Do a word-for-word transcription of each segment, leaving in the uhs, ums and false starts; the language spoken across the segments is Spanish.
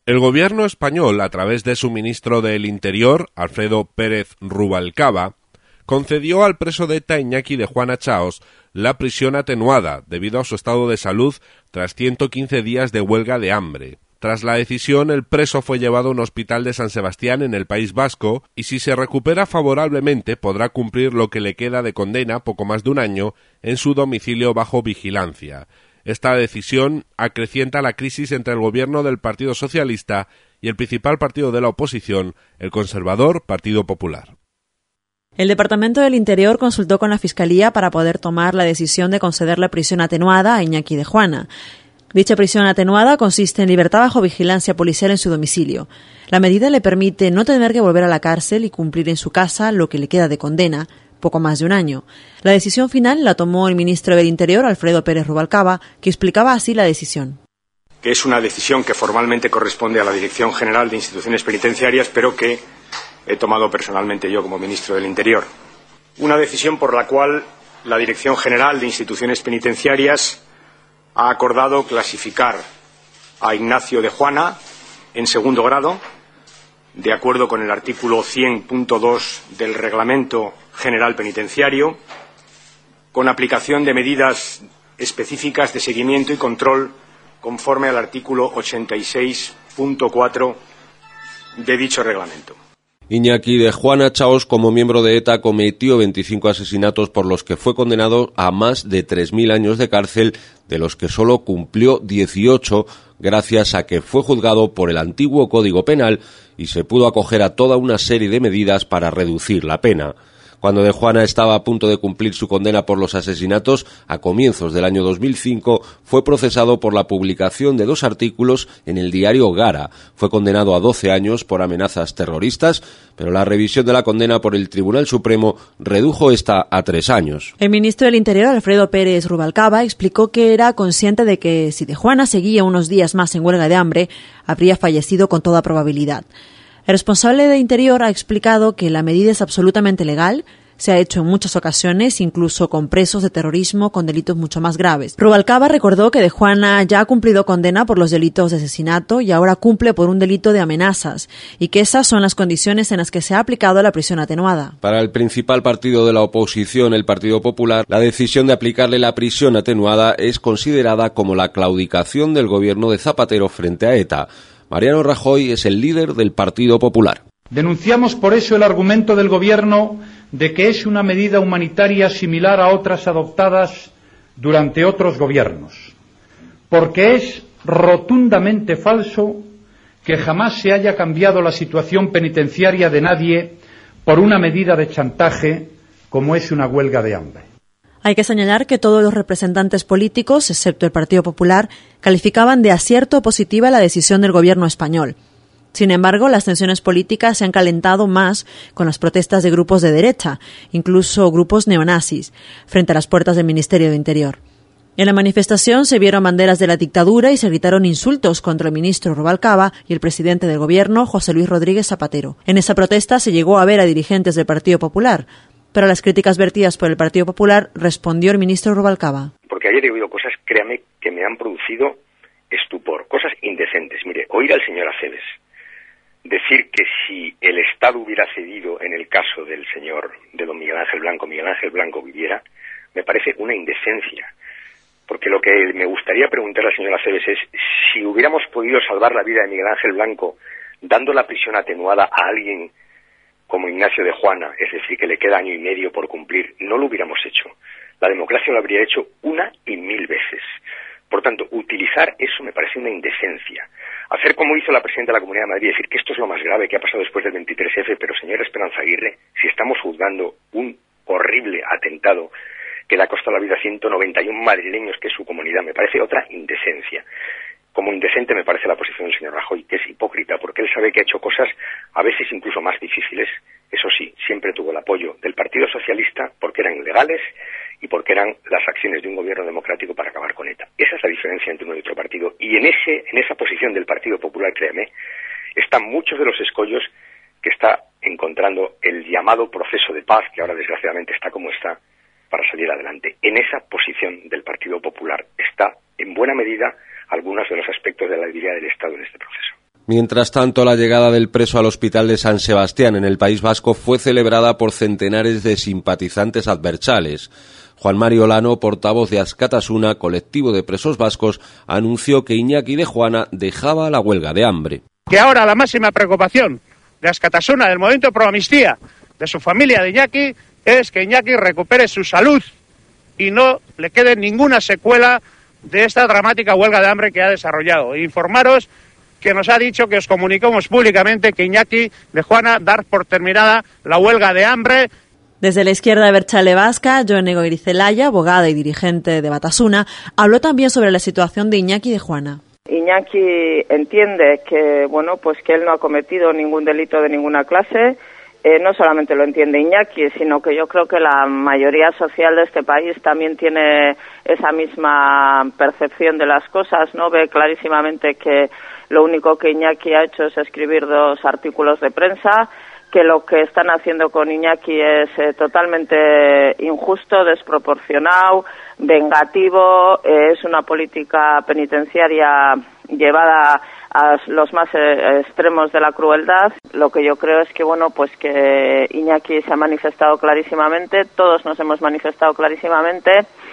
El gobierno español, a través de su ministro del Interior, Alfredo Pérez Rubalcaba, concedió al preso de ETA Iñaki de Juana Chaos la prisión atenuada debido a su estado de salud tras ciento quince días de huelga de hambre. Tras la decisión, el preso fue llevado a un hospital de San Sebastián en el País Vasco y si se recupera favorablemente podrá cumplir lo que le queda de condena, poco más de un año, en su domicilio bajo vigilancia. Esta decisión acrecienta la crisis entre el gobierno del Partido Socialista y el principal partido de la oposición, el conservador Partido Popular. El Departamento del Interior consultó con la Fiscalía para poder tomar la decisión de conceder la prisión atenuada a Iñaki de Juana. Dicha prisión atenuada consiste en libertad bajo vigilancia policial en su domicilio. La medida le permite no tener que volver a la cárcel y cumplir en su casa lo que le queda de condena, poco más de un año. La decisión final la tomó el ministro del Interior, Alfredo Pérez Rubalcaba, que explicaba así la decisión. Que es una decisión que formalmente corresponde a la Dirección General de Instituciones Penitenciarias, pero que he tomado personalmente yo como ministro del Interior. Una decisión por la cual la Dirección General de Instituciones Penitenciarias ha acordado clasificar a Ignacio de Juana en segundo grado, de acuerdo con el artículo cien punto dos del Reglamento General Penitenciario, con aplicación de medidas específicas de seguimiento y control conforme al artículo ochenta y seis punto cuatro de dicho reglamento. Iñaki de Juana Chaos, como miembro de ETA, cometió veinticinco asesinatos por los que fue condenado a más de tres mil años de cárcel, de los que solo cumplió dieciocho, gracias a que fue juzgado por el antiguo Código Penal y se pudo acoger a toda una serie de medidas para reducir la pena. Cuando de Juana estaba a punto de cumplir su condena por los asesinatos, a comienzos del año dos mil cinco, fue procesado por la publicación de dos artículos en el diario Gara. Fue condenado a doce años por amenazas terroristas, pero la revisión de la condena por el Tribunal Supremo redujo esta a tres años. El ministro del Interior, Alfredo Pérez Rubalcaba, explicó que era consciente de que si de Juana seguía unos días más en huelga de hambre, habría fallecido con toda probabilidad. El responsable de Interior ha explicado que la medida es absolutamente legal, se ha hecho en muchas ocasiones, incluso con presos de terrorismo con delitos mucho más graves. Rubalcaba recordó que de Juana ya ha cumplido condena por los delitos de asesinato y ahora cumple por un delito de amenazas, y que esas son las condiciones en las que se ha aplicado la prisión atenuada. Para el principal partido de la oposición, el Partido Popular, la decisión de aplicarle la prisión atenuada es considerada como la claudicación del gobierno de Zapatero frente a ETA. Mariano Rajoy es el líder del Partido Popular. Denunciamos por eso el argumento del Gobierno de que es una medida humanitaria similar a otras adoptadas durante otros gobiernos, porque es rotundamente falso que jamás se haya cambiado la situación penitenciaria de nadie por una medida de chantaje como es una huelga de hambre. Hay que señalar que todos los representantes políticos, excepto el Partido Popular, calificaban de acierto positiva la decisión del gobierno español. Sin embargo, las tensiones políticas se han calentado más con las protestas de grupos de derecha, incluso grupos neonazis, frente a las puertas del Ministerio de Interior. En la manifestación se vieron banderas de la dictadura y se gritaron insultos contra el ministro Rubalcaba y el presidente del gobierno, José Luis Rodríguez Zapatero. En esa protesta se llegó a ver a dirigentes del Partido Popular, pero a las críticas vertidas por el Partido Popular respondió el ministro Rubalcaba. Porque ayer he oído cosas, créame, que me han producido estupor, cosas indecentes. Mire, oír al señor Aceves decir que si el Estado hubiera cedido en el caso del señor, de don Miguel Ángel Blanco, Miguel Ángel Blanco viviera, me parece una indecencia. Porque lo que me gustaría preguntarle al señor Aceves es si hubiéramos podido salvar la vida de Miguel Ángel Blanco dando la prisión atenuada a alguien como Ignacio de Juana, es decir, que le queda año y medio por cumplir, no lo hubiéramos hecho. La democracia lo habría hecho una y mil veces. Por tanto, utilizar eso me parece una indecencia. Hacer como hizo la presidenta de la Comunidad de Madrid, decir que esto es lo más grave que ha pasado después del veintitrés efe, pero señora Esperanza Aguirre, si estamos juzgando un horrible atentado que le ha costado la vida a ciento noventa y uno madrileños, que es su comunidad, me parece otra indecencia. Como indecente me parece la posición del señor Rajoy, que es hipócrita, porque él sabe que ha hecho cosas a veces incluso más difíciles. Eso sí, siempre tuvo el apoyo del Partido Socialista porque eran legales y porque eran las acciones de un gobierno democrático para acabar con ETA. Esa es la diferencia entre uno y otro partido. Y en ese, en esa posición del Partido Popular, créame, están muchos de los escollos que está encontrando el llamado proceso de paz, que ahora desgraciadamente está como está, para salir adelante. En esa posición del Partido Popular está, en buena medida, algunos de los aspectos de la debilidad del Estado en este proceso. Mientras tanto, la llegada del preso al hospital de San Sebastián en el País Vasco fue celebrada por centenares de simpatizantes abertzales. Juan Mari Olano, portavoz de Askatasuna, colectivo de presos vascos, anunció que Iñaki de Juana dejaba la huelga de hambre. Que ahora la máxima preocupación de Askatasuna, del movimiento pro amnistía, de su familia de Iñaki, es que Iñaki recupere su salud y no le quede ninguna secuela de esta dramática huelga de hambre que ha desarrollado. E informaros que nos ha dicho que os comunicamos públicamente que Iñaki de Juana dar por terminada la huelga de hambre. Desde la izquierda abertzale vasca, Jone Goirizelaya, abogada y dirigente de Batasuna, habló también sobre la situación de Iñaki de Juana. Iñaki entiende que, bueno, pues que él no ha cometido ningún delito de ninguna clase. Eh, no solamente lo entiende Iñaki, sino que yo creo que la mayoría social de este país también tiene esa misma percepción de las cosas, ¿no? Ve clarísimamente que lo único que Iñaki ha hecho es escribir dos artículos de prensa, que lo que están haciendo con Iñaki es eh, totalmente injusto, desproporcionado, vengativo, eh, es una política penitenciaria llevada a los más eh, extremos de la crueldad. Lo que yo creo es que, bueno, pues que Iñaki se ha manifestado clarísimamente, todos nos hemos manifestado clarísimamente,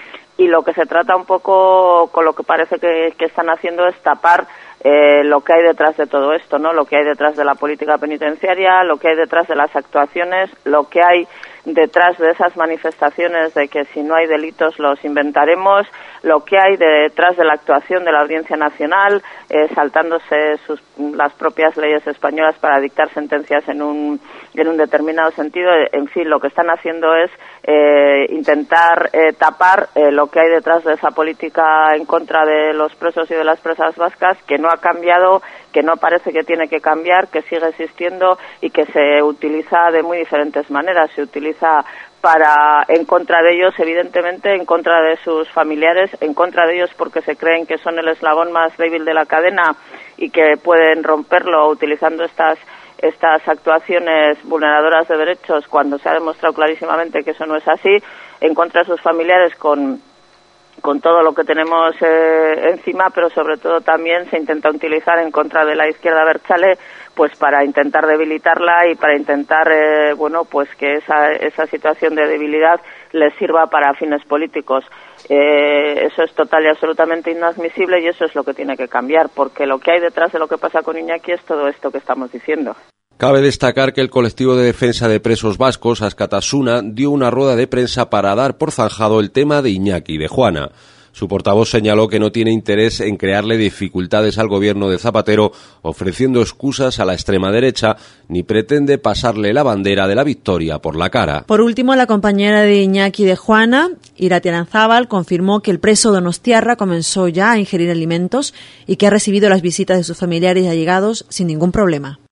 y lo que se trata un poco, con lo que parece que, que están haciendo, es tapar eh, lo que hay detrás de todo esto, ¿no? Lo que hay detrás de la política penitenciaria, lo que hay detrás de las actuaciones, lo que hay detrás de esas manifestaciones de que si no hay delitos los inventaremos, lo que hay detrás de la actuación de la Audiencia Nacional, eh, saltándose sus, las propias leyes españolas para dictar sentencias en un, en un determinado sentido. En fin, lo que están haciendo es eh, intentar eh, tapar eh, lo que hay detrás de esa política en contra de los presos y de las presas vascas, que no ha cambiado, que no parece que tiene que cambiar, que sigue existiendo y que se utiliza de muy diferentes maneras. Se utiliza para en contra de ellos, evidentemente, en contra de sus familiares, en contra de ellos porque se creen que son el eslabón más débil de la cadena y que pueden romperlo utilizando estas estas actuaciones vulneradoras de derechos, cuando se ha demostrado clarísimamente que eso no es así, en contra de sus familiares con con todo lo que tenemos eh, encima, pero sobre todo también se intenta utilizar en contra de la izquierda abertzale, pues para intentar debilitarla y para intentar, eh, bueno, pues que esa, esa situación de debilidad les sirva para fines políticos. Eh, eso es total y absolutamente inadmisible, y eso es lo que tiene que cambiar, porque lo que hay detrás de lo que pasa con Iñaki es todo esto que estamos diciendo. Cabe destacar que el colectivo de defensa de presos vascos, Askatasuna, dio una rueda de prensa para dar por zanjado el tema de Iñaki de Juana. Su portavoz señaló que no tiene interés en crearle dificultades al gobierno de Zapatero ofreciendo excusas a la extrema derecha, ni pretende pasarle la bandera de la victoria por la cara. Por último, la compañera de Iñaki de Juana, Irati Aranzábal, confirmó que el preso donostiarra comenzó ya a ingerir alimentos y que ha recibido las visitas de sus familiares y allegados sin ningún problema.